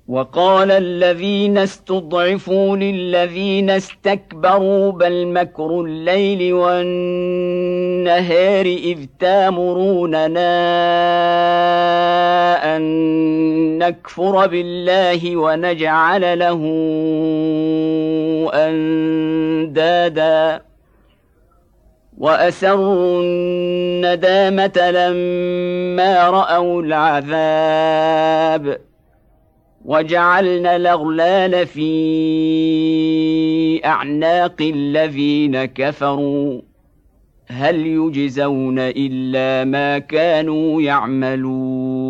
وقال الذين استضعفوا للذين استكبروا بل مكر الليل والنهار إذ تامروننا أن نكفر بالله ونجعل له أندادا وأسروا الندامة لما رأوا العذاب وجعلنا الأغلال في أعناق الذين كفروا هل يجزون إلا ما كانوا يعملون.